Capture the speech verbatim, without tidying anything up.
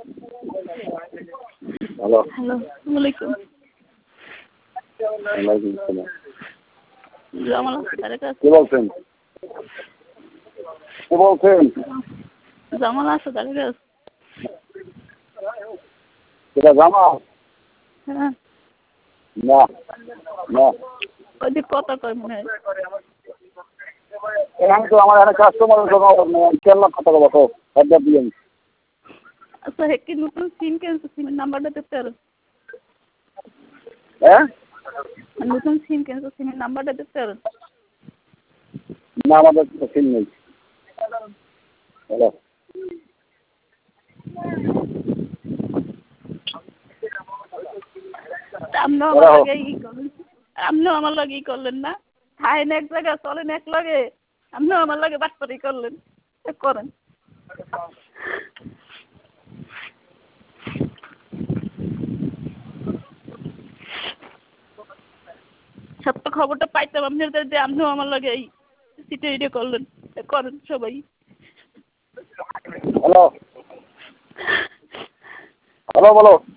Hello hello আসসালামু আলাইকুম। ওয়ালাইকুম আসসালাম। জামাল তারেক আছে? কে বলছেন? কে বলছেন? জামাল আছে তারেক আছে? এটা জামাল? হ্যাঁ না না ওই যে কথা কয় মনে হয়। এখানে তো আমার এখানে কাস্টমারের জন্য কেমন কথা বলো তো একবার দিলেন। আচ্ছা হে কি নতুন সিম কিনছে, সিমের নাম্বারটা দিতে পারো? হ্যাঁ নতুন সিম কিনছে, সিমের নাম্বারটা দিতে পারো? না আমাদের তো সিম নেই। হ্যালো আপনিও আমার লাগে ই করলেন, আপনিও আমার লাগে ই করলেন না, খাইন এক জায়গায় চলেন এক লগে, আপনিও আমার লাগে বাটপারি করলেন, করেন। সত্য খবরটা পাইতাম আপনাদের যে আপনিও আমার লাগে এই সিটে ইটে করলেন, করেন সবাই। হ্যালো হ্যালো বলো।